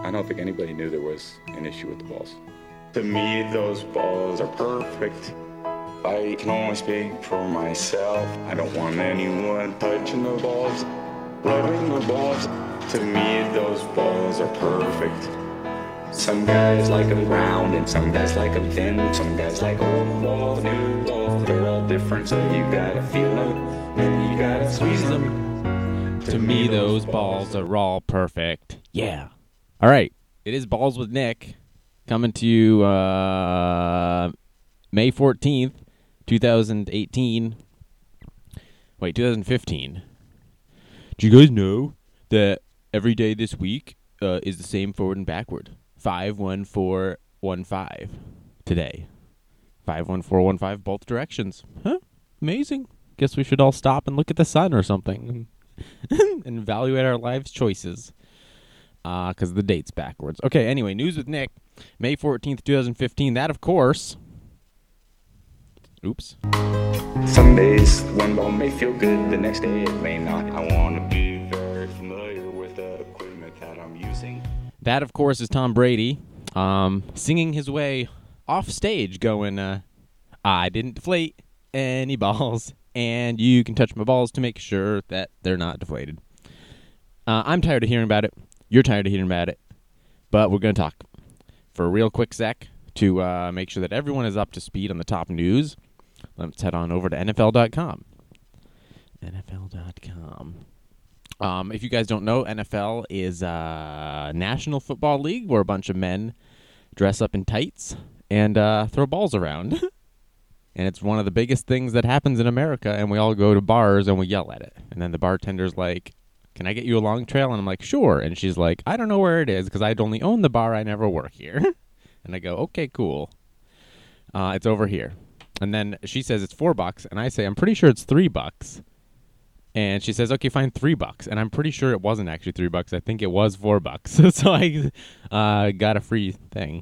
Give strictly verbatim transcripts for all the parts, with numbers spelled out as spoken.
I don't think anybody knew there was an issue with the balls. To me, those balls are perfect. I can only speak for myself. I don't want anyone touching the balls, rubbing the balls. To me, those balls are perfect. Some guys like them round and some guys like them thin. Some guys like old balls, new balls. They're all different, so you gotta feel them and you gotta squeeze them. To me, those balls are all perfect. Yeah. All right. It is Balls with Nick coming to you uh, May fourteenth, twenty eighteen. Wait, twenty fifteen. Do you guys know that every day this week uh, is the same forward and backward? five one four one five today. five one four one five both directions. Huh? Amazing. Guess we should all stop and look at the sun or something and evaluate our lives' choices. Uh, because the date's backwards. Okay, anyway, news with Nick. May fourteenth, twenty fifteen. That, of course... Oops. Some days one ball may feel good, the next day it may not. I want to be very familiar with the equipment that I'm using. That, of course, is Tom Brady um, singing his way off stage going, uh, I didn't deflate any balls, and you can touch my balls to make sure that they're not deflated. Uh, I'm tired of hearing about it. You're tired of hearing about it. But we're going to talk for a real quick sec to uh, make sure that everyone is up to speed on the top news. Let's head on over to N F L dot com. N F L dot com. Um, if you guys don't know, N F L is a National Football League where a bunch of men dress up in tights and uh, throw balls around. And it's one of the biggest things that happens in America, and we all go to bars and we yell at it. And then the bartender's like, can I get you a long trail? And I'm like, sure. And she's like, I don't know where it is because I only own the bar. I never work here. And I go, okay, cool. Uh, it's over here. And then she says it's four bucks. And I say, I'm pretty sure it's three bucks. And she says, okay, fine, three bucks. And I'm pretty sure it wasn't actually three bucks. I think it was four bucks. So I uh, got a free thing.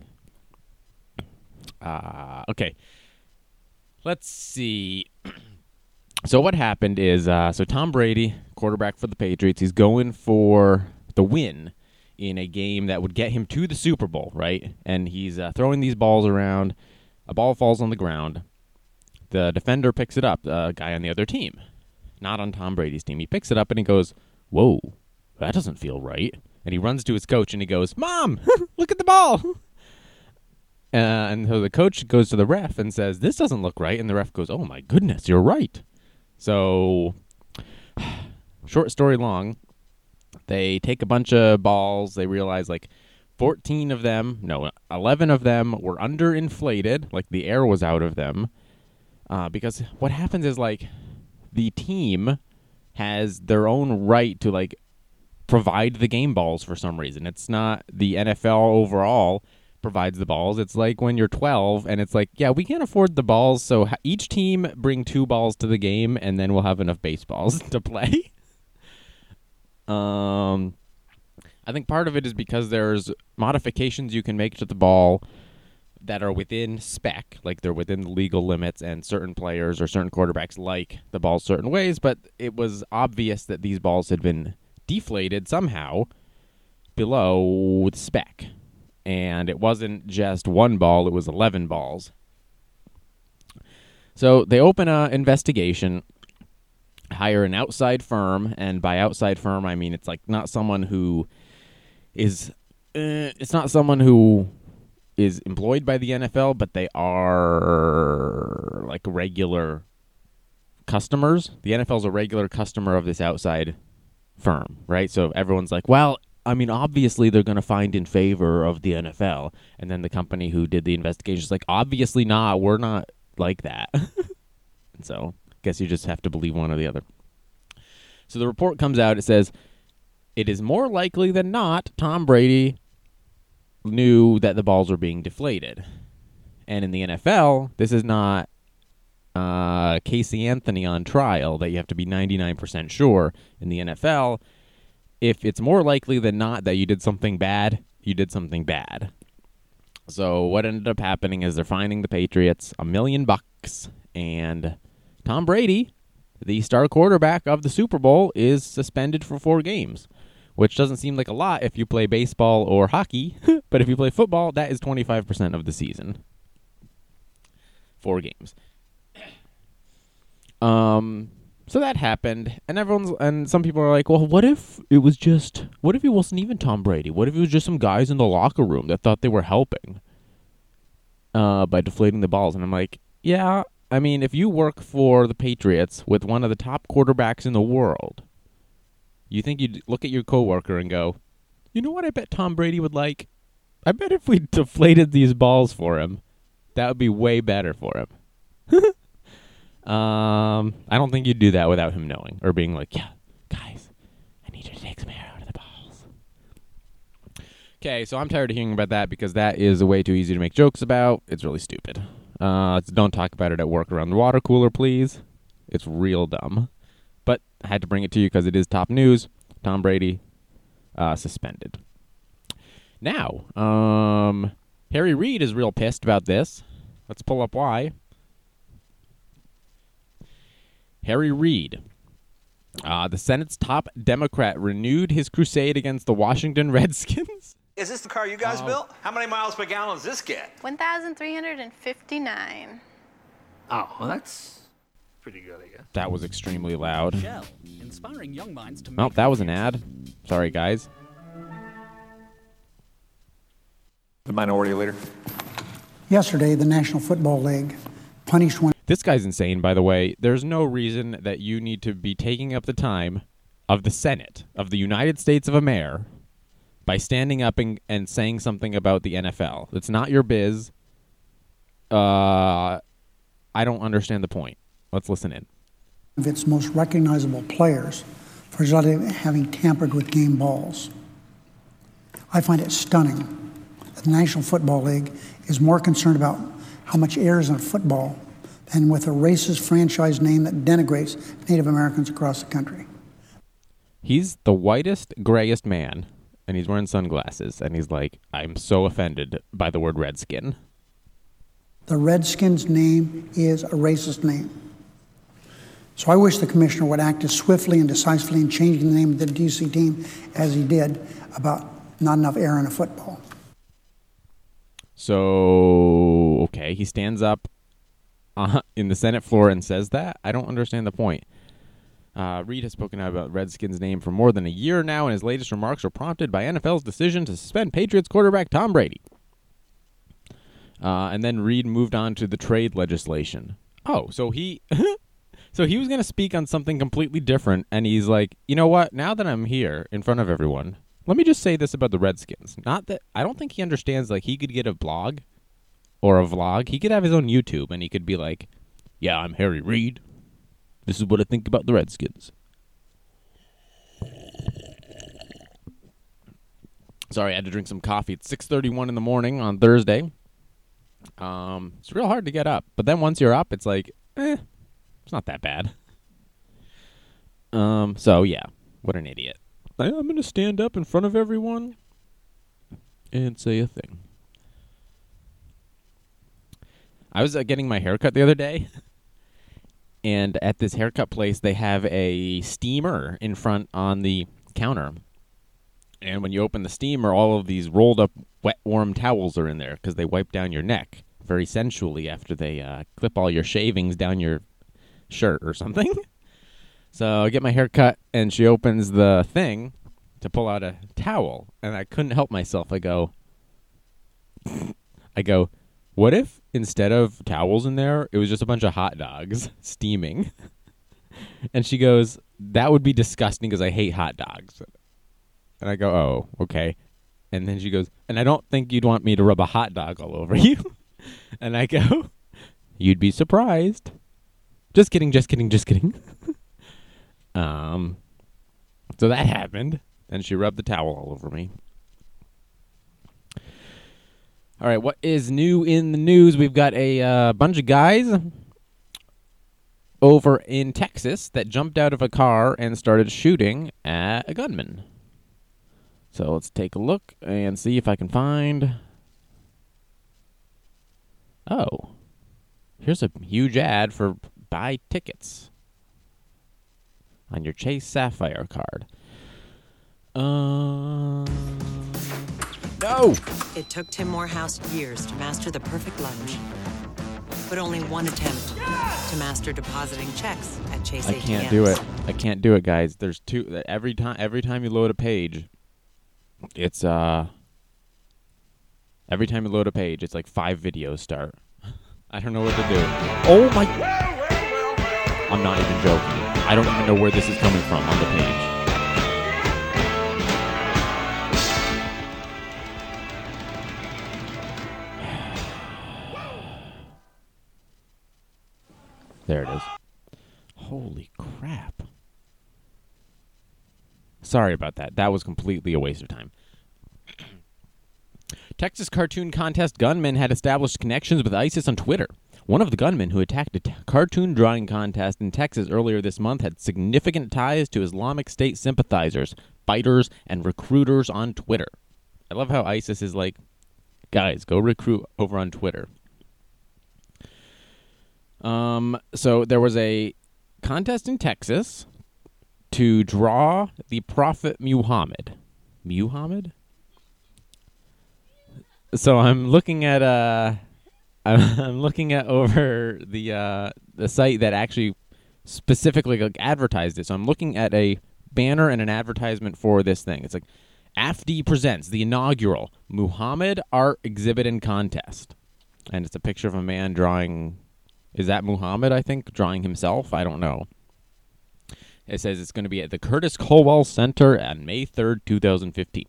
Uh, okay. Let's see. So what happened is, uh, so Tom Brady, quarterback for the Patriots, he's going for the win in a game that would get him to the Super Bowl, right? And he's uh, throwing these balls around. A ball falls on the ground. The defender picks it up, the guy on the other team. Not on Tom Brady's team. He picks it up and he goes, whoa, that doesn't feel right. And he runs to his coach and he goes, Mom, look at the ball. Uh, and so the coach goes to the ref and says, this doesn't look right. And the ref goes, oh, my goodness, you're right. So, short story long, they take a bunch of balls. They realize, like, fourteen of them, no, eleven of them were underinflated, like the air was out of them. Uh, because what happens is, like, the team has their own right to, like, provide the game balls for some reason. It's not the N F L overall provides the balls. It's like when you're twelve and it's like, yeah, we can't afford the balls, so each team bring two balls to the game and then we'll have enough baseballs to play. um, I think part of it is because there's modifications you can make to the ball that are within spec, like they're within the legal limits, and certain players or certain quarterbacks like the ball certain ways, but it was obvious that these balls had been deflated somehow below the spec. And it wasn't just one ball, it was eleven balls. So they open an investigation, hire an outside firm, and by outside firm, I mean it's like not someone who is, uh, it's not someone who is employed by the N F L, but they are like regular customers. The N F L is a regular customer of this outside firm, right? So everyone's like, well, I mean, obviously they're going to find in favor of the N F L. And then the company who did the investigation is like, obviously not. We're not like that. And so I guess you just have to believe one or the other. So the report comes out. It says, it is more likely than not Tom Brady knew that the balls were being deflated. And in the N F L, this is not uh, Casey Anthony on trial that you have to be ninety-nine percent sure. In the N F L, if it's more likely than not that you did something bad, you did something bad. So what ended up happening is they're fining the Patriots a million bucks, and Tom Brady, the star quarterback of the Super Bowl, is suspended for four games, which doesn't seem like a lot if you play baseball or hockey, but if you play football, that is twenty-five percent of the season. Four games. Um, so that happened, and everyone's, and some people are like, well, what if it was just, what if it wasn't even Tom Brady? What if it was just some guys in the locker room that thought they were helping uh, by deflating the balls? And I'm like, yeah, I mean, if you work for the Patriots with one of the top quarterbacks in the world, you think you'd look at your coworker and go, you know what I bet Tom Brady would like? I bet if we deflated these balls for him, that would be way better for him. um, I don't think you'd do that without him knowing or being like, yeah, guys, I need you to take some air out of the balls. Okay, so I'm tired of hearing about that because that is way too easy to make jokes about. It's really stupid. Uh, so don't talk about it at work around the water cooler, please. It's real dumb. But I had to bring it to you because it is top news. Tom Brady uh, suspended. Now, um, Harry Reid is real pissed about this. Let's pull up why. Harry Reid, uh, the Senate's top Democrat, renewed his crusade against the Washington Redskins. Is this the car you guys Oh. built? How many miles per gallon does this get? one thousand three hundred fifty-nine. Oh, well, that's pretty good, I guess. That was extremely loud. Shell, inspiring young minds to Oh, make that was an ad. Sorry, guys. The minority leader. Yesterday, the National Football League punished one This guy's insane, by the way. There's no reason that you need to be taking up the time of the Senate of the United States of America by standing up and, and saying something about the N F L. It's not your biz. Uh, I don't understand the point. Let's listen in. of its most recognizable players for having tampered with game balls. I find it stunning that the National Football League is more concerned about how much air is in football than with a racist franchise name that denigrates Native Americans across the country. He's the whitest, grayest man, and he's wearing sunglasses, and he's like, I'm so offended by the word Redskin. The Redskins name is a racist name. So I wish the commissioner would act as swiftly and decisively in changing the name of the D C team as he did about not enough air in a football. So, okay, he stands up uh, in the Senate floor and says that? I don't understand the point. Uh, Reid has spoken out about Redskins' name for more than a year now, and his latest remarks were prompted by N F L's decision to suspend Patriots quarterback Tom Brady. Uh, and then Reid moved on to the trade legislation. Oh, so he... So he was going to speak on something completely different, and he's like, you know what? Now that I'm here in front of everyone, let me just say this about the Redskins. Not that I don't think he understands, like, he could get a blog or a vlog. He could have his own YouTube, and he could be like, yeah, I'm Harry Reid. This is what I think about the Redskins. Sorry, I had to drink some coffee. It's six thirty-one in the morning on Thursday. Um, it's real hard to get up. But then once you're up, it's like, eh. It's not that bad. Um. So, yeah. What an idiot. I, I'm going to stand up in front of everyone and say a thing. I was uh, getting my haircut the other day. And at this haircut place, they have a steamer in front on the counter. And when you open the steamer, all of these rolled up wet, warm towels are in there because they wipe down your neck very sensually after they uh, clip all your shavings down your shirt or something. So I get my hair cut, and she opens the thing to pull out a towel, and I couldn't help myself. I go, I go, what if instead of towels in there, it was just a bunch of hot dogs steaming? And she goes, that would be disgusting because I hate hot dogs. And I go, oh, okay. And then she goes, and I don't think you'd want me to rub a hot dog all over you. And I go, you'd be surprised. Just kidding, just kidding, just kidding. um, so that happened, and she rubbed the towel all over me. All right, what is new in the news? We've got a uh, bunch of guys over in Texas that jumped out of a car and started shooting at a gunman. So let's take a look and see if I can find... Oh, here's a huge ad for... buy tickets on your Chase Sapphire card. Um, no! It took Tim Morehouse years to master the perfect lunge, but only one attempt to master depositing checks at Chase I A T Ms. can't do it. I can't do it, guys. There's two. Every time, every time you load a page, it's uh. Every time you load a page, it's like five videos start. I don't know what to do. Oh my! I'm not even joking. I don't even know where this is coming from on the page. There it is. Holy crap. Sorry about that. That was completely a waste of time. Texas cartoon contest gunmen had established connections with ISIS on Twitter. One of the gunmen who attacked a t- cartoon drawing contest in Texas earlier this month had significant ties to Islamic State sympathizers, fighters, and recruiters on Twitter. I love how ISIS is like, guys, go recruit over on Twitter. Um, so there was a contest in Texas to draw the Prophet Muhammad. Muhammad? So I'm looking at uh, I'm looking at over the uh, the site that actually specifically like, advertised it. So I'm looking at a banner and an advertisement for this thing. It's like A F D presents the inaugural Muhammad Art Exhibit and Contest, and it's a picture of a man drawing. Is that Muhammad? I think drawing himself. I don't know. It says it's going to be at the Curtis Colwell Center on May third, twenty fifteen.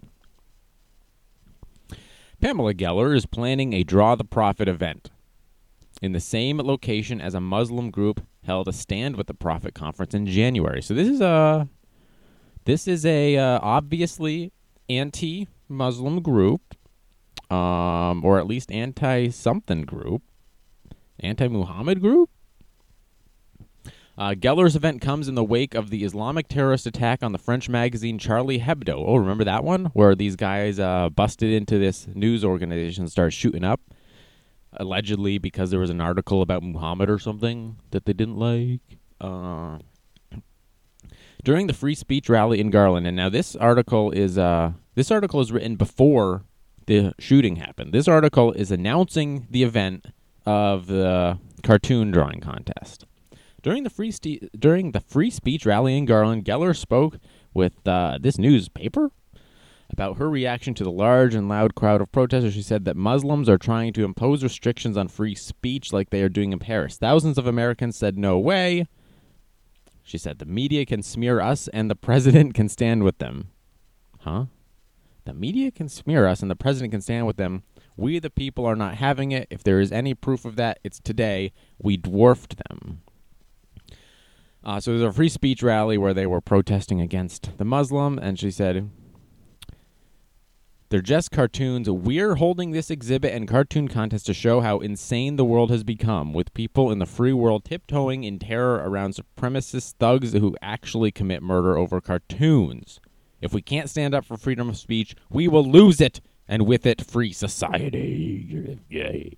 Pamela Geller is planning a Draw the Prophet event in the same location as a Muslim group held a Stand with the Prophet conference in January. So this is a this is a uh, obviously anti-Muslim group, um, or at least anti-something group, anti-Muhammad group. Uh, Geller's event comes in the wake of the Islamic terrorist attack on the French magazine Charlie Hebdo. Oh, remember that one? Where these guys uh, busted into this news organization and started shooting up, allegedly because there was an article about Muhammad or something that they didn't like. Uh, during the free speech rally in Garland, and now this article is uh, this article is written before the shooting happened. This article is announcing the event of the cartoon drawing contest. During the free st- during the free speech rally in Garland, Geller spoke with uh, this newspaper about her reaction to the large and loud crowd of protesters. She said that Muslims are trying to impose restrictions on free speech like they are doing in Paris. Thousands of Americans said no way. She said the media can smear us and the president can stand with them. Huh? The media can smear us and the president can stand with them. We the people are not having it. If there is any proof of that, it's today. We dwarfed them. Uh, so there's a free speech rally where they were protesting against the Muslim, and she said, they're just cartoons. We're holding this exhibit and cartoon contest to show how insane the world has become, with people in the free world tiptoeing in terror around supremacist thugs who actually commit murder over cartoons. If we can't stand up for freedom of speech, we will lose it, and with it, free society. Yay.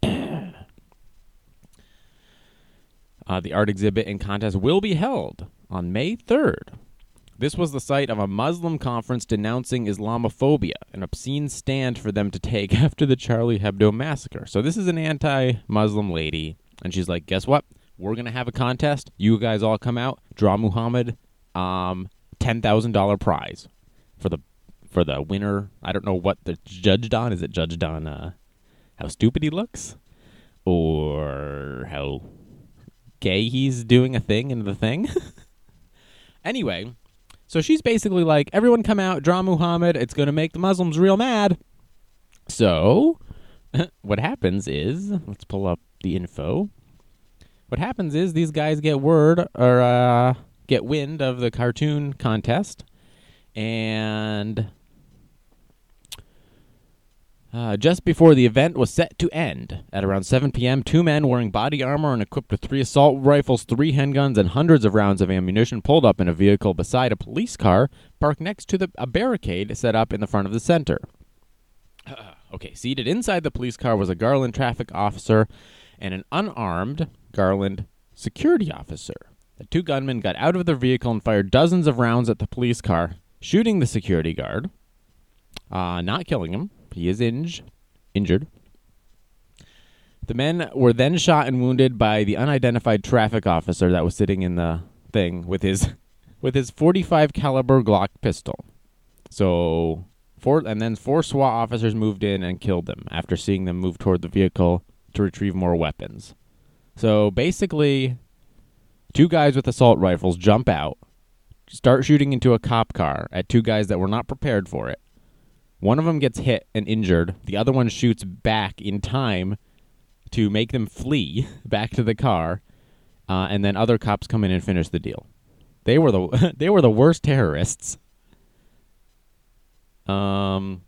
Uh, the art exhibit and contest will be held on May third. This was the site of a Muslim conference denouncing Islamophobia, an obscene stand for them to take after the Charlie Hebdo massacre. So this is an anti-Muslim lady, and she's like, guess what? We're going to have a contest. You guys all come out, draw Muhammad, um, ten thousand dollars prize for the for the winner. I don't know what the judged on. Is it judged on uh, how stupid he looks? Or how gay he's doing a thing in the thing? Anyway, so she's basically like, everyone come out, draw Muhammad. It's going to make the Muslims real mad. So what happens is, let's pull up the info. What happens is these guys get word or uh, get wind of the cartoon contest, and Uh, just before the event was set to end, at around seven p.m., two men wearing body armor and equipped with three assault rifles, three handguns, and hundreds of rounds of ammunition pulled up in a vehicle beside a police car parked next to the, a barricade set up in the front of the center. Uh, okay, seated inside the police car was a Garland traffic officer and an unarmed Garland security officer. The two gunmen got out of their vehicle and fired dozens of rounds at the police car, shooting the security guard, uh, not killing him. He is inj- injured. The men were then shot and wounded by the unidentified traffic officer that was sitting in the thing with his with his forty-five caliber Glock pistol. So, four, and then four SWAT officers moved in and killed them after seeing them move toward the vehicle to retrieve more weapons. So, basically, two guys with assault rifles jump out, start shooting into a cop car at two guys that were not prepared for it. One of them gets hit and injured. The other one shoots back in time to make them flee back to the car, uh, and then other cops come in and finish the deal. They were the they were the worst terrorists. Um,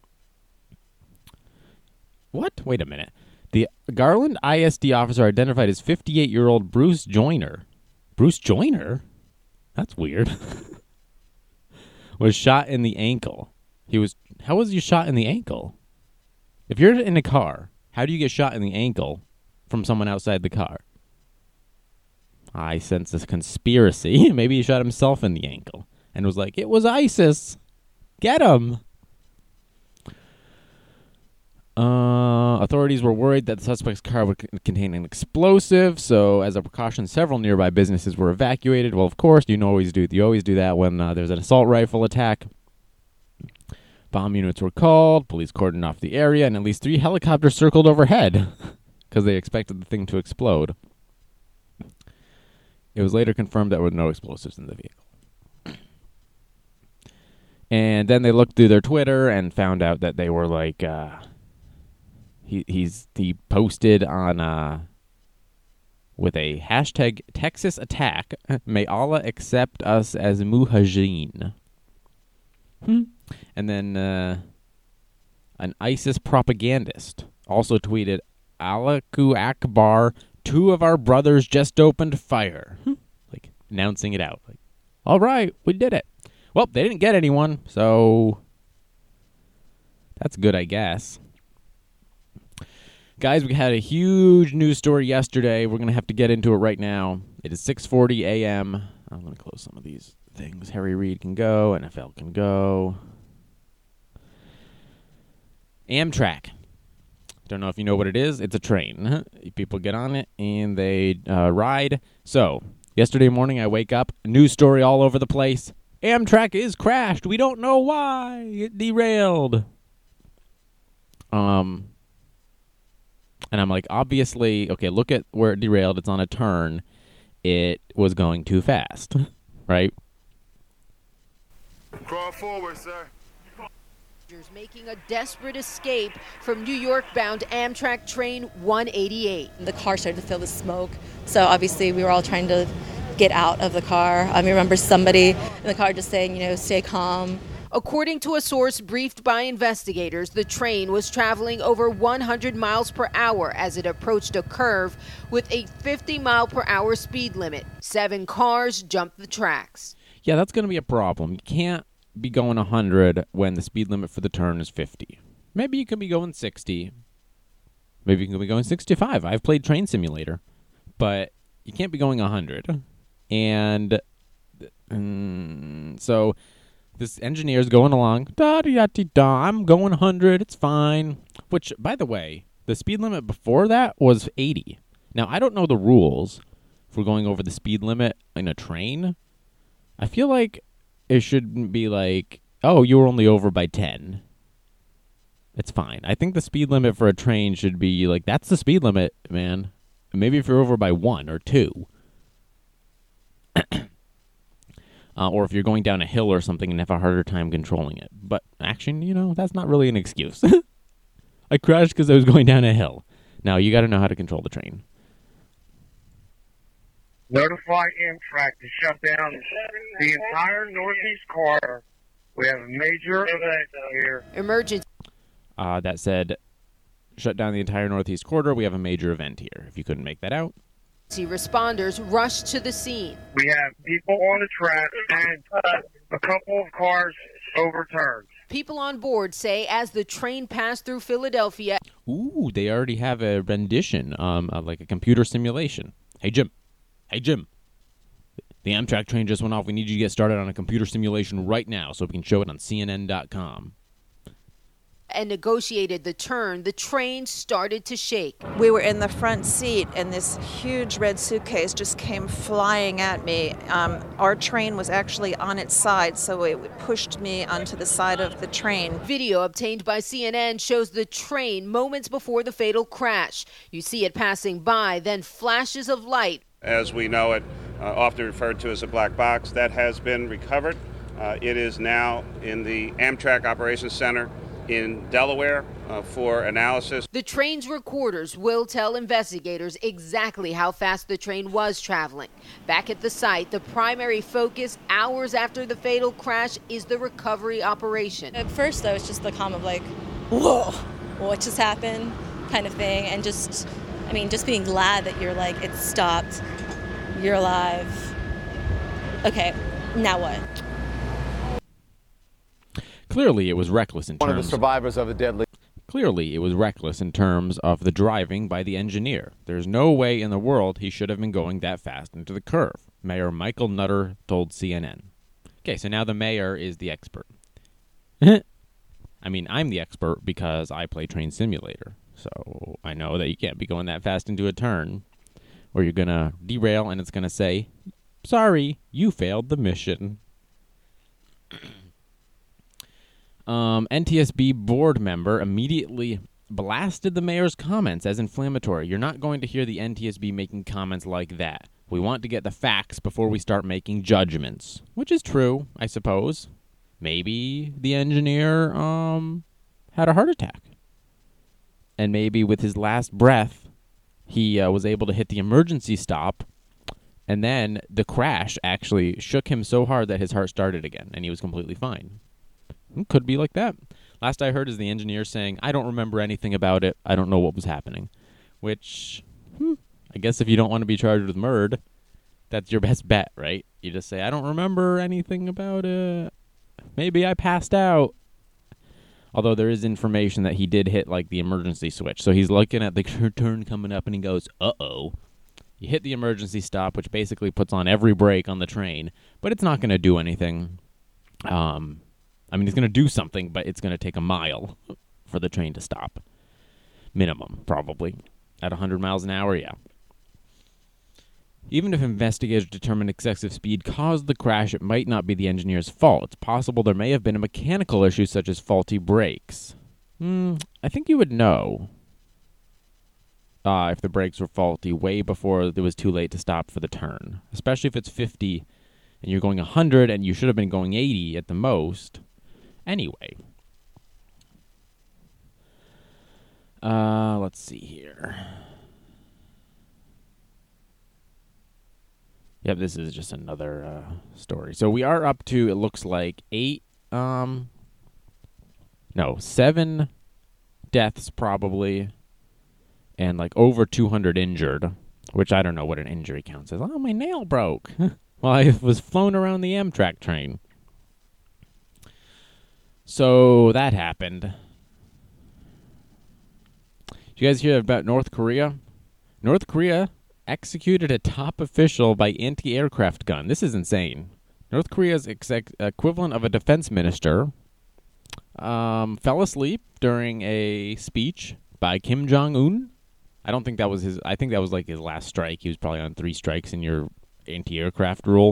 what? Wait a minute. The Garland I S D officer identified as fifty-eight-year-old Bruce Joyner. Bruce Joyner? That's weird. Was shot in the ankle. He was. How was he shot in the ankle? If you're in a car, how do you get shot in the ankle from someone outside the car? I sense this conspiracy. Maybe he shot himself in the ankle and was like, "It was ISIS. Get him." Uh, authorities were worried that the suspect's car would c- contain an explosive, so as a precaution, several nearby businesses were evacuated. Well, of course, you know, always do. You always do that when uh, there's an assault rifle attack. Bomb units were called, police cordoned off the area, and at least three helicopters circled overhead because they expected the thing to explode. It was later confirmed that there were no explosives in the vehicle. And then they looked through their Twitter and found out that they were like, uh, he he's he posted on uh, with a hashtag Texas attack. May Allah accept us as Mujahideen. Hmm. And then uh, an ISIS propagandist also tweeted, Allahu Akbar, two of our brothers just opened fire. Like, announcing it out. Like, all right, we did it. Well, they didn't get anyone, so that's good, I guess. Guys, we had a huge news story yesterday. We're going to have to get into it right now. It is six forty a.m. I'm going to close some of these things. Harry Reid can go. N F L can go. Amtrak. Don't know if you know what it is. It's a train. People get on it and they uh, ride. So, yesterday morning I wake up, news story all over the place. Amtrak is crashed. We don't know why. It derailed. Um, and I'm like, obviously, okay, look at where it derailed. It's on a turn. It was going too fast, right? Crawl forward, sir. Making a desperate escape from New York-bound Amtrak train one eighty-eight. The car started to fill with smoke, so obviously we were all trying to get out of the car. I remember somebody in the car just saying, you know, stay calm. According to a source briefed by investigators, the train was traveling over one hundred miles per hour as it approached a curve with a fifty mile per hour speed limit. Seven cars jumped the tracks. Yeah, that's going to be a problem. You can't be going one hundred when the speed limit for the turn is fifty. Maybe you can be going sixty. Maybe you can be going sixty-five. I've played Train Simulator. But you can't be going one hundred. And um, so this engineer's going along. Da-da-da-da, I'm going one hundred. It's fine. Which, by the way, the speed limit before that was eighty. Now, I don't know the rules for going over the speed limit in a train. I feel like it shouldn't be like, oh, you were only over by ten. It's fine. I think the speed limit for a train should be like, that's the speed limit, man. Maybe if you're over by one or two. uh, or if you're going down a hill or something and have a harder time controlling it. But actually, you know, that's not really an excuse. I crashed because I was going down a hill. Now, you got to know how to control the train. Notify Amtrak to shut down the entire northeast corridor. We have a major event here. Emergency. Uh, that said, shut down the entire northeast corridor. We have a major event here. If you couldn't make that out. Responders rushed to the scene. We have people on the track and a couple of cars overturned. People on board say as the train passed through Philadelphia. Ooh, they already have a rendition, um, of like a computer simulation. Hey, Jim. Hey, Jim. The Amtrak train just went off. We need you to get started on a computer simulation right now so we can show it on C N N dot com. And negotiated the turn, the train started to shake. We were in the front seat, and this huge red suitcase just came flying at me. Um, our train was actually on its side, so it pushed me onto the side of the train. Video obtained by C N N shows the train moments before the fatal crash. You see it passing by, then flashes of light. As we know it, uh, often referred to as a black box, that has been recovered. Uh, it is now in the Amtrak Operations Center in Delaware uh, for analysis. The train's recorders will tell investigators exactly how fast the train was traveling. Back at the site, the primary focus hours after the fatal crash is the recovery operation. At first, though, it's just the calm of like, whoa, what just happened kind of thing. And just, I mean, just being glad that you're like, it stopped, you're alive. Okay, now what? Clearly, it was reckless in One terms of the survivors of the deadly. Clearly, it was reckless in terms of the driving by the engineer. There's no way in the world he should have been going that fast into the curve, Mayor Michael Nutter told C N N. Okay, so now the mayor is the expert. I mean, I'm the expert because I play Train Simulator, so I know that you can't be going that fast into a turn, or you're going to derail and it's going to say, sorry, you failed the mission. Um, N T S B board member immediately blasted the mayor's comments as inflammatory. You're not going to hear the N T S B making comments like that. We want to get the facts before we start making judgments, which is true, I suppose. Maybe the engineer um, had a heart attack. And maybe with his last breath, he uh, was able to hit the emergency stop, and then the crash actually shook him so hard that his heart started again, and he was completely fine. Could be like that. Last I heard is the engineer saying, I don't remember anything about it. I don't know what was happening. Which, hmm, I guess if you don't want to be charged with murder, that's your best bet, right? You just say, I don't remember anything about it. Maybe I passed out. Although there is information that he did hit, like, the emergency switch. So he's looking at the turn coming up and he goes, uh-oh. You hit the emergency stop, which basically puts on every brake on the train. But it's not going to do anything. Um... I mean, it's going to do something, but it's going to take a mile for the train to stop. Minimum, probably. At one hundred miles an hour, yeah. Even if investigators determine excessive speed caused the crash, it might not be the engineer's fault. It's possible there may have been a mechanical issue such as faulty brakes. Hmm, I think you would know uh, if the brakes were faulty way before it was too late to stop for the turn. Especially if it's fifty and you're going one hundred and you should have been going eighty at the most. Anyway, uh, let's see here. Yep, this is just another uh, story. So we are up to, it looks like, eight, um, no, seven deaths probably, and like over two hundred injured, which I don't know what an injury counts as. Oh, my nail broke. Well, I was flown around the Amtrak train. So that happened. Did you guys hear about North Korea? North Korea executed a top official by anti-aircraft gun. This is insane. North Korea's ex- equivalent of a defense minister um, fell asleep during a speech by Kim Jong-un. I don't think that was his... I think that was like his last strike. He was probably on three strikes in your anti-aircraft rule.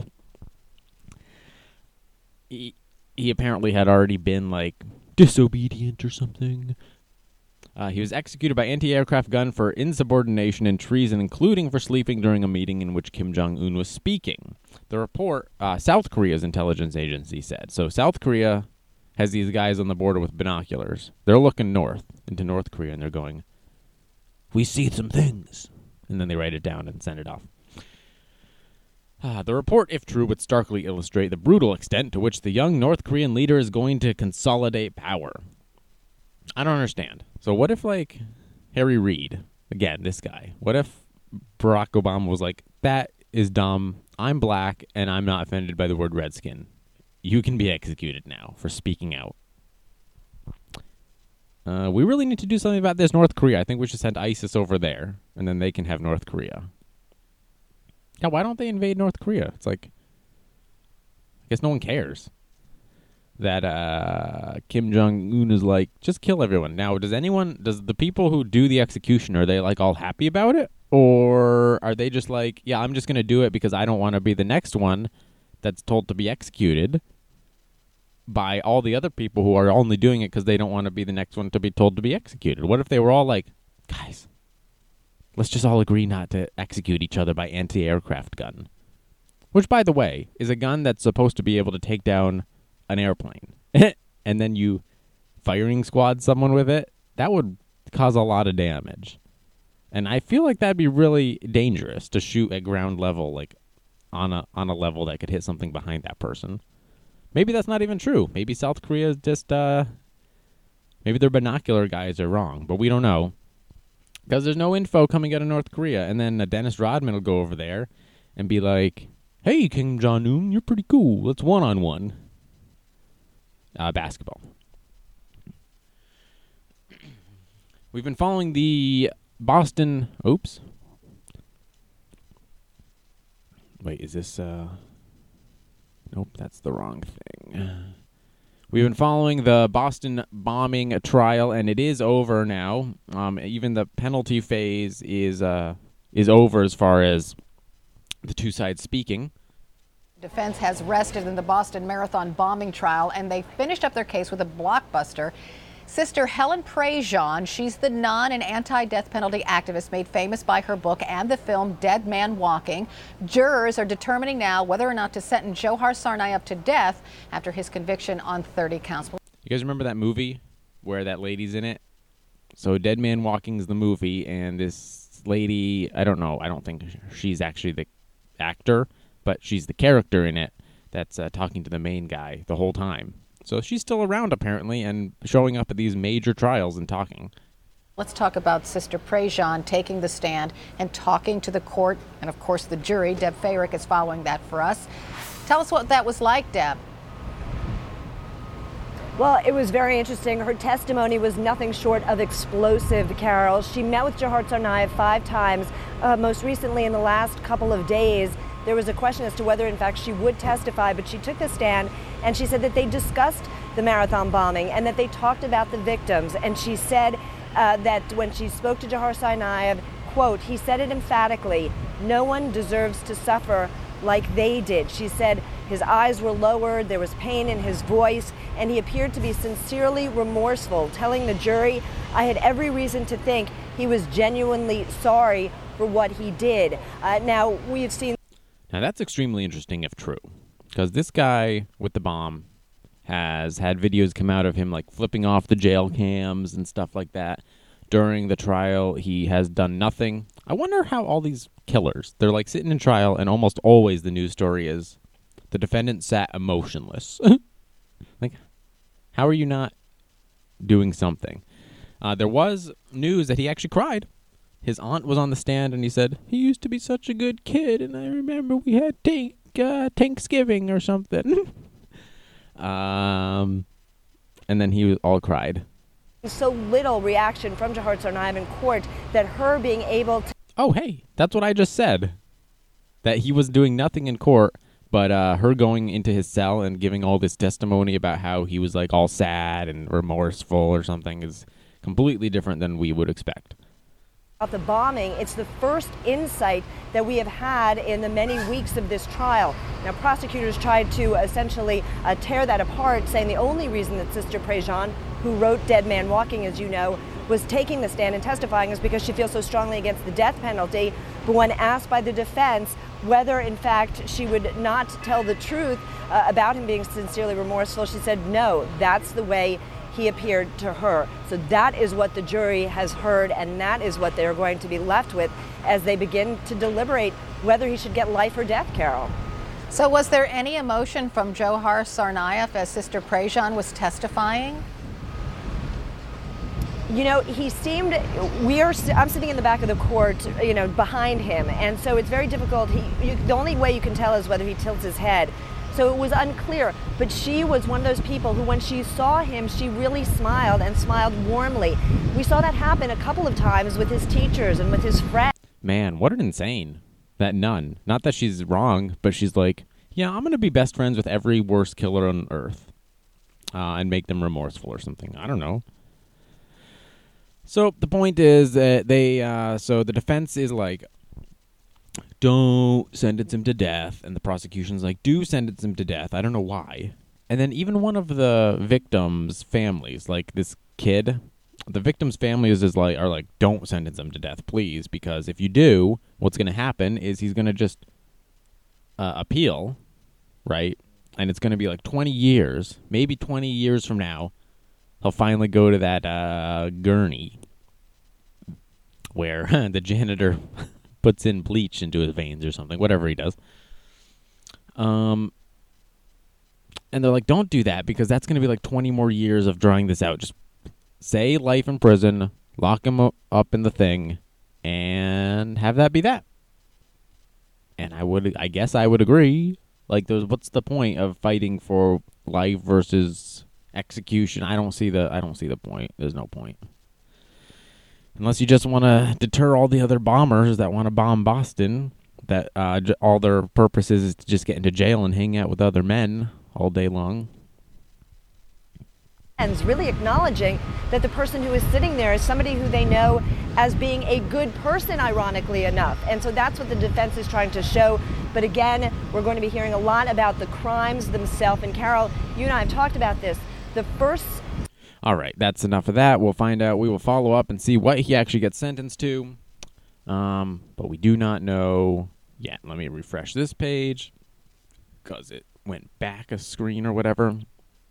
He... He apparently had already been, like, disobedient or something. Uh, he was executed by anti-aircraft gun for insubordination and treason, including for sleeping during a meeting in which Kim Jong-un was speaking. The report, uh, South Korea's intelligence agency said. So South Korea has these guys on the border with binoculars. They're looking north into North Korea, and they're going, we see some things. And then they write it down and send it off. Uh, the report, if true, would starkly illustrate the brutal extent to which the young North Korean leader is going to consolidate power. I don't understand. So what if, like, Harry Reid, again, this guy, what if Barack Obama was like, that is dumb, I'm black, and I'm not offended by the word redskin. You can be executed now for speaking out. Uh, we really need to do something about this North Korea. I think we should send ISIS over there, and then they can have North Korea. Yeah, why don't they invade North Korea? It's like, guess no one cares that uh, Kim Jong-un is like, just kill everyone. Now, does anyone, does the people who do the execution, are they like all happy about it? Or are they just like, yeah, I'm just going to do it because I don't want to be the next one that's told to be executed by all the other people who are only doing it because they don't want to be the next one to be told to be executed? What if they were all like, guys, let's just all agree not to execute each other by anti-aircraft gun? Which, by the way, is a gun that's supposed to be able to take down an airplane. And then you firing squad someone with it. That would cause a lot of damage. And I feel like that'd be really dangerous to shoot at ground level, like on a on a level that could hit something behind that person. Maybe that's not even true. Maybe South Korea is just, uh, maybe their binocular guys are wrong, but we don't know. Because there's no info coming out of North Korea. And then uh, Dennis Rodman will go over there and be like, hey, Kim Jong-un, you're pretty cool. Let's one-on-one. Uh, basketball. We've been following the Boston... Oops. Wait, is this... Uh... Nope, that's the wrong thing. We've been following the Boston bombing trial, and it is over now. Um, even the penalty phase is uh, is over as far as the two sides speaking. Defense has rested in the Boston Marathon bombing trial, and they finished up their case with a blockbuster. Sister Helen Prejean, she's the non and anti-death penalty activist made famous by her book and the film Dead Man Walking. Jurors are determining now whether or not to sentence Johar Tsarnaev to death after his conviction on thirty counts. You guys remember that movie where that lady's in it? So Dead Man Walking is the movie, and this lady, I don't know, I don't think she's actually the actor, but she's the character in it that's uh, talking to the main guy the whole time. So she's still around, apparently, and showing up at these major trials and talking. Let's talk about Sister Prejean taking the stand and talking to the court and, of course, the jury. Deb Fayrick is following that for us. Tell us what that was like, Deb. Well, it was very interesting. Her testimony was nothing short of explosive, Carol. She met with Johar Tsarnaev five times, uh, most recently in the last couple of days. There was a question as to whether, in fact, she would testify, but she took the stand and she said that they discussed the marathon bombing and that they talked about the victims. And she said uh, that when she spoke to Johar Tsarnaev, quote, he said it emphatically, no one deserves to suffer like they did. She said his eyes were lowered, there was pain in his voice, and he appeared to be sincerely remorseful, telling the jury, I had every reason to think he was genuinely sorry for what he did. Uh, now, we've seen... Now, that's extremely interesting if true, because this guy with the bomb has had videos come out of him, like, flipping off the jail cams and stuff like that. During the trial, he has done nothing. I wonder how all these killers, they're, like, sitting in trial, and almost always the news story is the defendant sat emotionless. Like, how are you not doing something? Uh, there was news that he actually cried. His aunt was on the stand, and he said, he used to be such a good kid, and I remember we had tank, uh, Thanksgiving or something. um, and then he all cried. So little reaction from Johar Tsarnaev in court that her being able to... Oh, hey, that's what I just said. That he was doing nothing in court, but uh, her going into his cell and giving all this testimony about how he was like all sad and remorseful or something is completely different than we would expect. About the bombing, it's the first insight that we have had in the many weeks of this trial. Now, prosecutors tried to essentially uh, tear that apart, saying the only reason that Sister Prejean, who wrote Dead Man Walking, as you know, was taking the stand and testifying is because she feels so strongly against the death penalty. But when asked by the defense whether, in fact, she would not tell the truth uh, about him being sincerely remorseful, she said, no, that's the way he appeared to her. So that is what the jury has heard, and that is what they're going to be left with as they begin to deliberate whether he should get life or death, Carol. So was there any emotion from Johar Tsarnaev as Sister Prejean was testifying? You know, he seemed, we are, I'm sitting in the back of the court, you know, behind him, and so it's very difficult. He, you, the only way you can tell is whether he tilts his head. So it was unclear, but she was one of those people who, when she saw him, she really smiled and smiled warmly. We saw that happen a couple of times with his teachers and with his friends. Man, what an insane, that nun. Not that she's wrong, but she's like, Yeah, I'm going to be best friends with every worst killer on Earth uh, and make them remorseful or something. I don't know. So the point is that they, uh, so the defense is like, don't sentence him to death. And the prosecution's like, do sentence him to death. I don't know why. And then even one of the victims' families, like this kid, the victim's families is like, are like, don't sentence him to death, please. Because if you do, what's going to happen is he's going to just uh, appeal, right? And it's going to be like twenty years, maybe twenty years from now, he'll finally go to that uh, gurney where the janitor puts in bleach into his veins or something, whatever he does. Um, and they're like, don't do that because that's going to be like twenty more years of drawing this out. Just say life in prison, lock him up in the thing, and have that be that. And I would, I guess I would agree. Like, there's, what's the point of fighting for life versus execution? I don't see the, I don't see the point. There's no point. Unless you just want to deter all the other bombers that want to bomb Boston, that uh, j- all their purpose is, is to just get into jail and hang out with other men all day long. And really acknowledging that the person who is sitting there is somebody who they know as being a good person, ironically enough. And so that's what the defense is trying to show. But again, we're going to be hearing a lot about the crimes themselves. And Carol, you and I have talked about this. The first... All right, that's enough of that. We'll find out. We will follow up and see what he actually gets sentenced to. Um, but we do not know yet. Let me refresh this page because it went back a screen or whatever.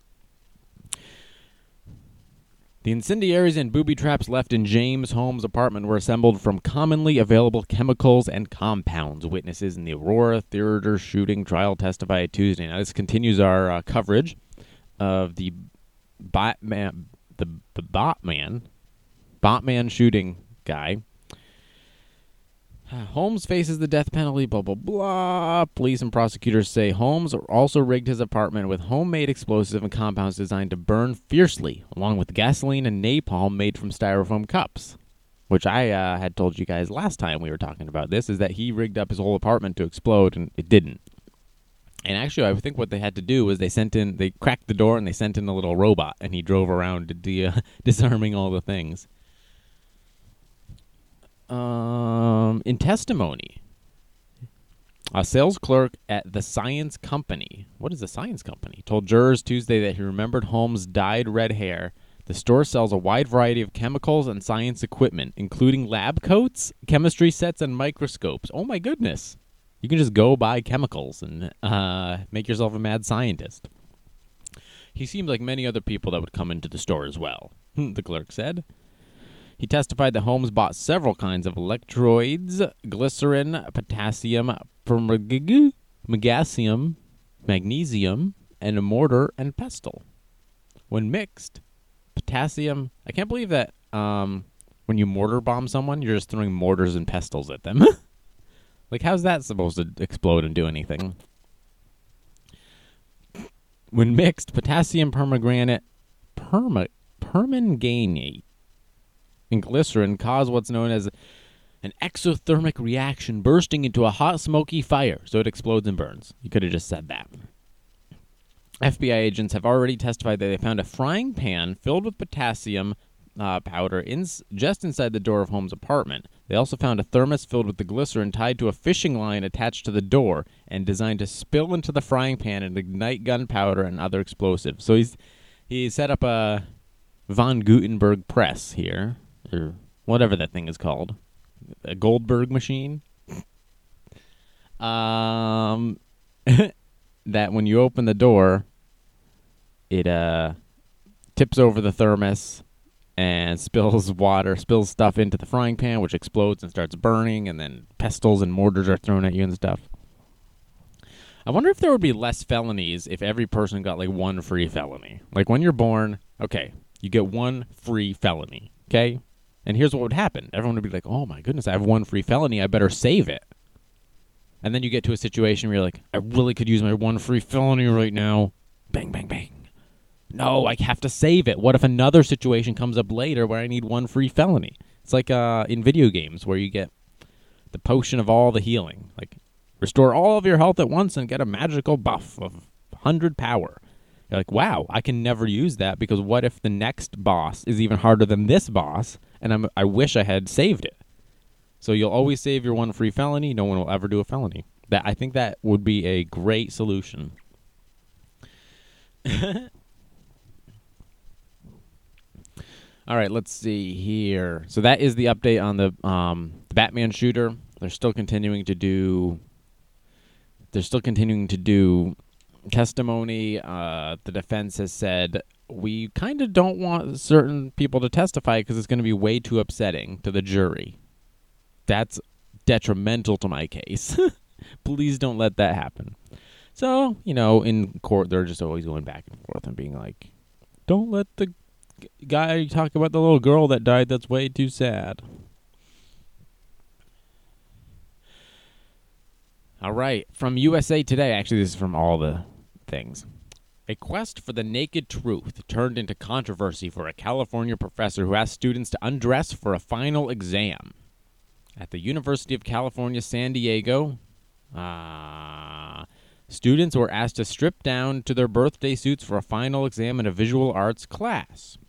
The incendiaries and booby traps left in James Holmes' apartment were assembled from commonly available chemicals and compounds. Witnesses in the Aurora Theater shooting trial testified Tuesday. Now, this continues our uh, coverage of the Batman, the, the Batman, Batman shooting guy. Holmes faces the death penalty, blah, blah, blah. Police and prosecutors say Holmes also rigged his apartment with homemade explosives and compounds designed to burn fiercely, along with gasoline and napalm made from styrofoam cups, which I uh, had told you guys last time we were talking about this, is that he rigged up his whole apartment to explode, and it didn't. And actually, I think what they had to do was they sent in, they cracked the door and they sent in a little robot, and he drove around de- uh, disarming all the things. Um, in testimony, a sales clerk at the Science Company, what is the Science Company, told jurors Tuesday that he remembered Holmes' dyed red hair. The store sells a wide variety of chemicals and science equipment, including lab coats, chemistry sets, and microscopes. Oh my goodness. You can just go buy chemicals and uh, make yourself a mad scientist. He seemed like many other people that would come into the store as well, the clerk said. He testified that Holmes bought several kinds of electrodes, glycerin, potassium, permag- magnesium, magnesium, and a mortar and pestle. When mixed, potassium... I can't believe that um, when you mortar bomb someone, you're just throwing mortars and pestles at them. Like, how's that supposed to explode and do anything? When mixed, potassium permanganate, perma, permanganate, and glycerin cause what's known as an exothermic reaction, bursting into a hot, smoky fire, so it explodes and burns. You could have just said that. F B I agents have already testified that they found a frying pan filled with potassium uh, powder in, just inside the door of Holmes' apartment. They also found a thermos filled with the glycerin tied to a fishing line attached to the door and designed to spill into the frying pan and ignite gunpowder and other explosives. So he's he set up a von Gutenberg press here, or whatever that thing is called, a Goldberg machine. Um, that when you open the door, it uh tips over the thermos and spills water, spills stuff into the frying pan, which explodes and starts burning, and then pestles and mortars are thrown at you and stuff. I wonder if there would be less felonies if every person got like one free felony. Like when you're born, okay, you get one free felony, okay? And here's what would happen. Everyone would be like, oh my goodness, I have one free felony, I better save it. And then you get to a situation where you're like, I really could use my one free felony right now. Bang, bang, bang. No, I have to save it. What if another situation comes up later where I need one free felony? It's like uh, in video games where you get the potion of all the healing. Like, Restore all of your health at once and get a magical buff of one hundred power. You're like, wow, I can never use that because what if the next boss is even harder than this boss and I'm, I wish I had saved it. So you'll always save your one free felony. No one will ever do a felony. That I think that would be a great solution. All right, let's see here. So that is the update on the, um, the Batman shooter. They're still continuing to do. They're still continuing to do testimony. Uh, the defense has said we kind of don't want certain people to testify because it's going to be way too upsetting to the jury. That's detrimental to my case. Please don't let that happen. So, you know, in court, they're just always going back and forth and being like, don't let the g- guy talk about the little girl that died. That's way too sad. All right. From U S A Today, actually, this is from all the things. A quest for the naked truth turned into controversy for a California professor who asked students to undress for a final exam. At the University of California, San Diego, uh, students were asked to strip down to their birthday suits for a final exam in a visual arts class.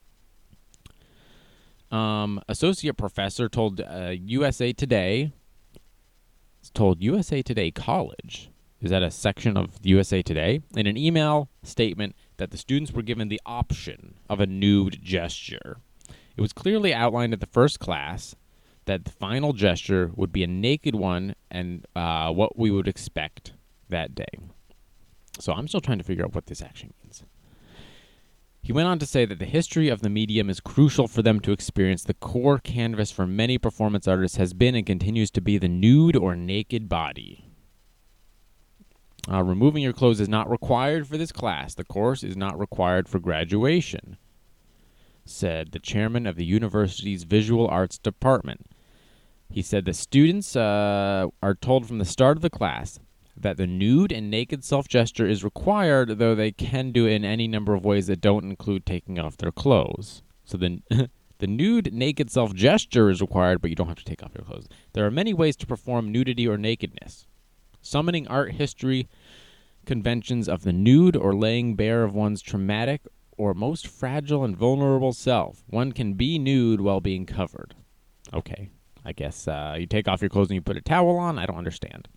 Um, associate professor told uh, U S A Today, told U S A Today College, is that a section of U S A Today, in an email statement that the students were given the option of a nude gesture. It was clearly outlined at the first class that the final gesture would be a naked one and uh, what we would expect that day. So I'm still trying to figure out what this actually means. He went on to say that the history of the medium is crucial for them to experience. The core canvas for many performance artists has been and continues to be the nude or naked body. Uh, removing your clothes is not required for this class. The course is not required for graduation, said the chairman of the university's visual arts department. He said the students uh, are told from the start of the class that the nude and naked self-gesture is required, though they can do it in any number of ways that don't include taking off their clothes. So the, the nude, naked self-gesture is required, but you don't have to take off your clothes. There are many ways to perform nudity or nakedness. Summoning art history conventions of the nude or laying bare of one's traumatic or most fragile and vulnerable self. One can be nude while being covered. Okay. I guess uh, you take off your clothes and you put a towel on. I don't understand.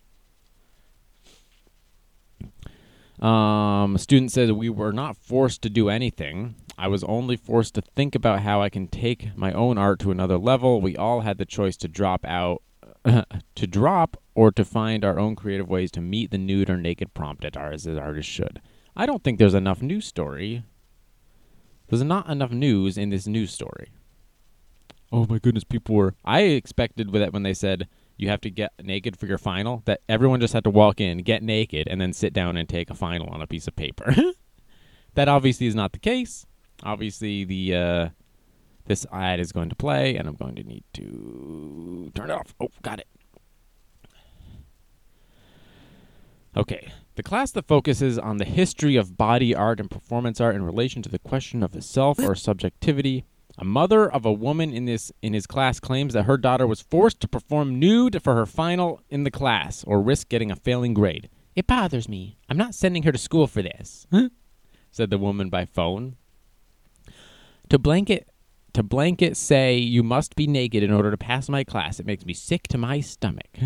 Um, a student says, we were not forced to do anything. I was only forced to think about how I can take my own art to another level. We all had the choice to drop out, to drop or to find our own creative ways to meet the nude or naked prompt at ours as artists should. I don't think there's enough news story. There's not enough news in this news story. Oh my goodness, people were... I expected with it when they said you have to get naked for your final, that everyone just had to walk in, get naked, and then sit down and take a final on a piece of paper. That obviously is not the case. Obviously, the uh, this ad is going to play, and I'm going to need to turn it off. Oh, got it. Okay. The class that focuses on the history of body art and performance art in relation to the question of the self or subjectivity. A mother of a woman in this in his class claims that her daughter was forced to perform nude for her final in the class or risk getting a failing grade. It bothers me. I'm not sending her to school for this, said the woman by phone. To blanket to blanket say you must be naked in order to pass my class, it makes me sick to my stomach.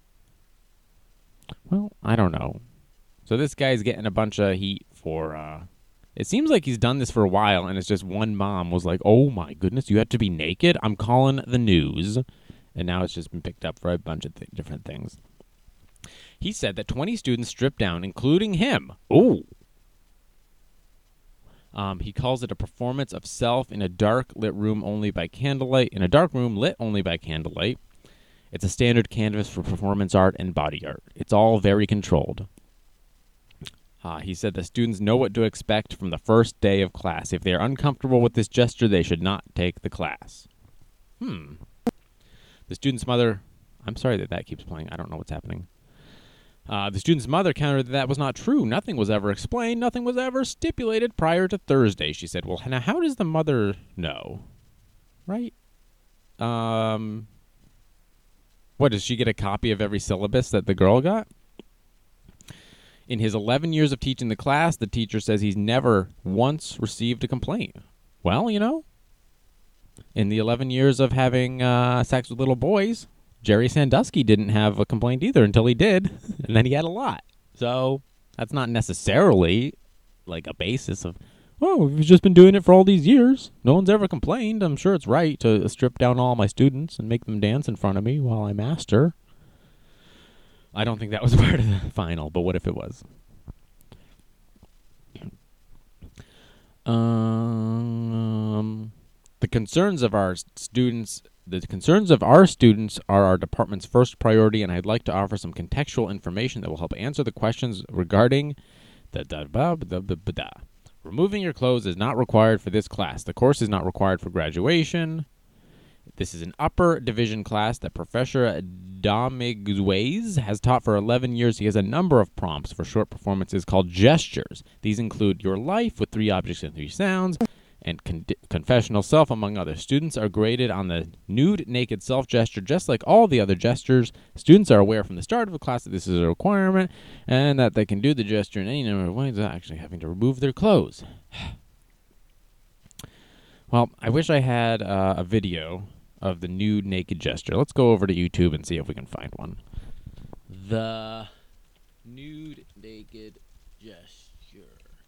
Well, I don't know. So this guy's getting a bunch of heat for... Uh, it seems like he's done this for a while, and it's just one mom was like, oh my goodness, you have to be naked? I'm calling the news. And now it's just been picked up for a bunch of th- different things. He said that twenty students stripped down, including him. Oh. Um, he calls it a performance of self in a dark lit room only by candlelight. In a dark room lit only by candlelight. It's a standard canvas for performance art and body art. It's all very controlled. Uh, he said the students know what to expect from the first day of class. If they are uncomfortable with this gesture, they should not take the class. Hmm. The student's mother... I'm sorry that that keeps playing. I don't know what's happening. Uh, the student's mother countered that that was not true. Nothing was ever explained. Nothing was ever stipulated prior to Thursday, she said. Well, now how does the mother... know? Right? Um... What, does she get a copy of every syllabus that the girl got? In his eleven years of teaching the class, the teacher says he's never once received a complaint. Well, you know, in the eleven years of having uh, sex with little boys, Jerry Sandusky didn't have a complaint either until he did, and then he had a lot. So that's not necessarily like a basis of, oh, we've just been doing it for all these years. No one's ever complained. I'm sure it's right to strip down all my students and make them dance in front of me while I master. I don't think that was part of the final, but what if it was? Um, the concerns of our students, the concerns of our students are our department's first priority, and I'd like to offer some contextual information that will help answer the questions regarding the da da da da da da. Removing your clothes is not required for this class. The course is not required for graduation. This is an upper division class that Professor Domiguez has taught for eleven years. He has a number of prompts for short performances called gestures. These include your life with three objects and three sounds, and con- confessional self, among others. Students are graded on the nude, naked self gesture, just like all the other gestures. Students are aware from the start of the class that this is a requirement, and that they can do the gesture in any number of ways without actually having to remove their clothes. Well, I wish I had uh, a video of the nude, naked gesture. Let's go over to YouTube and see if we can find one. The nude, naked gesture.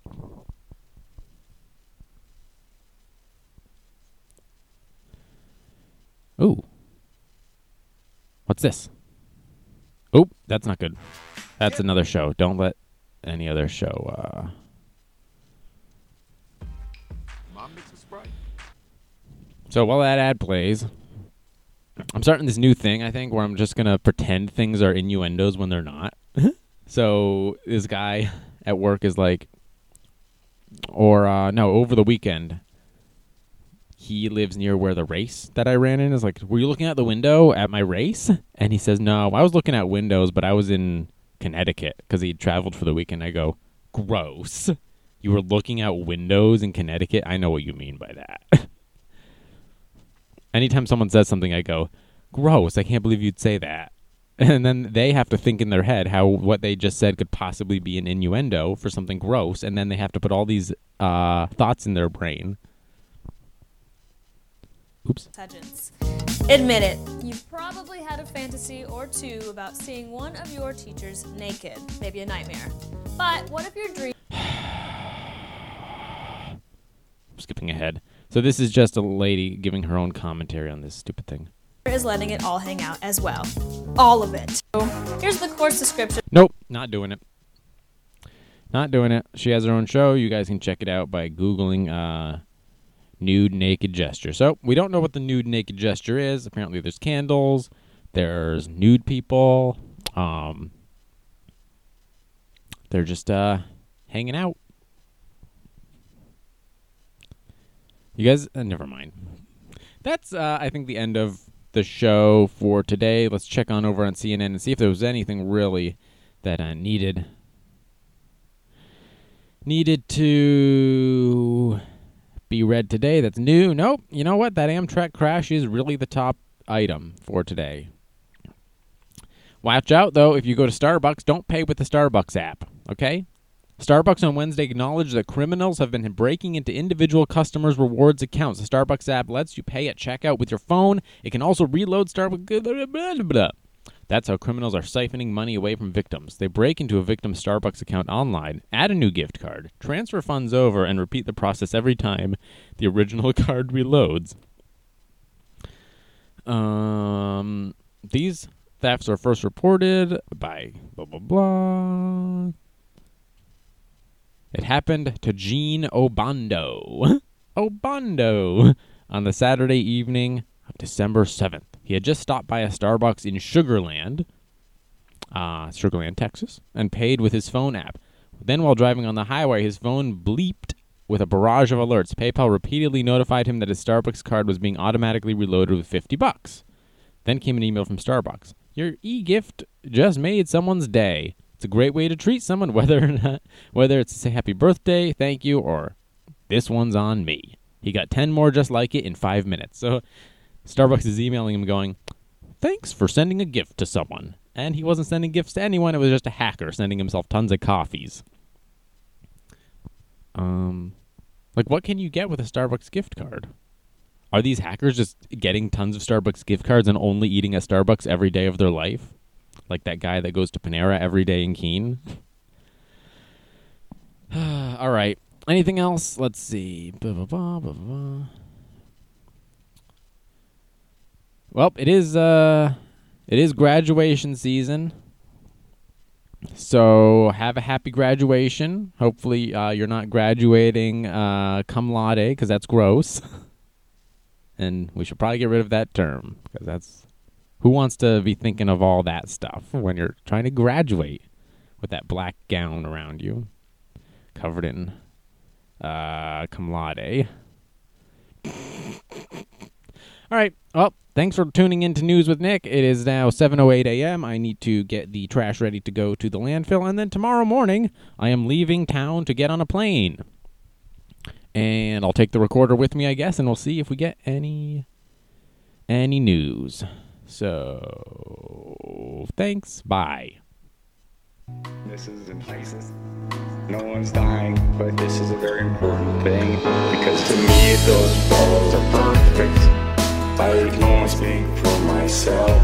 Ooh. What's this? Oop, that's not good. That's another show. Don't let any other show, uh... Mom makes a Sprite. So while that ad plays, I'm starting this new thing, I think, where I'm just going to pretend things are innuendos when they're not. So this guy at work is like, or, uh, no, over the weekend, he lives near where the race that I ran in is. Like, were you looking out the window at my race? And he says, no, I was looking at windows, but I was in Connecticut because he traveled for the weekend. I go, gross. You were looking out windows in Connecticut? I know what you mean by that. Anytime someone says something, I go, gross, I can't believe you'd say that. And then they have to think in their head how what they just said could possibly be an innuendo for something gross, and then they have to put all these uh, thoughts in their brain. Oops. Pageants. Admit it, you've probably had a fantasy or two about seeing one of your teachers naked. Maybe a nightmare. But what if your dream... Skipping ahead. So this is just a lady giving her own commentary on this stupid thing. is letting it all hang out as well. All of it. So here's the course description. Nope, not doing it. Not doing it. She has her own show. You guys can check it out by Googling uh, nude naked gesture. So we don't know what the nude naked gesture is. Apparently there's candles. There's nude people. Um, they're just uh, hanging out. You guys, uh, never mind. That's, uh, I think, the end of the show for today. Let's check on over on C N N and see if there was anything really that uh, needed needed to be read today that's new. Nope. You know what? That Amtrak crash is really the top item for today. Watch out, though. If you go to Starbucks, don't pay with the Starbucks app, okay? Starbucks on Wednesday acknowledged that criminals have been breaking into individual customers' rewards accounts. The Starbucks app lets you pay at checkout with your phone. It can also reload Starbucks. Blah, blah, blah, blah. That's how criminals are siphoning money away from victims. They break into a victim's Starbucks account online, add a new gift card, transfer funds over, and repeat the process every time the original card reloads. Um, these thefts are first reported by blah, blah, blah. It happened to Gene Obando. Obando. On the Saturday evening of December seventh. He had just stopped by a Starbucks in Sugar Land, uh, Sugar Land, Texas, and paid with his phone app. Then while driving on the highway, his phone bleeped with a barrage of alerts. PayPal repeatedly notified him that his Starbucks card was being automatically reloaded with fifty bucks. Then came an email from Starbucks. Your e-gift just made someone's day. It's a great way to treat someone, whether or not, whether it's to say happy birthday, thank you, or this one's on me. He got ten more just like it in five minutes. So Starbucks is emailing him going, thanks for sending a gift to someone. And he wasn't sending gifts to anyone. It was just a hacker sending himself tons of coffees. Um, like, what can you get with a Starbucks gift card? Are these hackers just getting tons of Starbucks gift cards and only eating at Starbucks every day of their life? Like that guy that goes to Panera every day in Keene? All right. Anything else? Let's see. Blah, blah, blah, blah, blah. Well, it is uh, it is graduation season. So have a happy graduation. Hopefully uh, you're not graduating uh, cum laude, because that's gross. And we should probably get rid of that term, because that's... Who wants to be thinking of all that stuff when you're trying to graduate with that black gown around you, covered in uh, cum laude? All right. Well, thanks for tuning in to News with Nick. It is now seven oh eight a.m. I need to get the trash ready to go to the landfill, and then tomorrow morning I am leaving town to get on a plane. And I'll take the recorder with me, I guess, and we'll see if we get any any news. So, thanks. Bye. This is an ISIS. No one's dying, but this is a very important thing, because to me those balls are perfect. I can only speak for myself.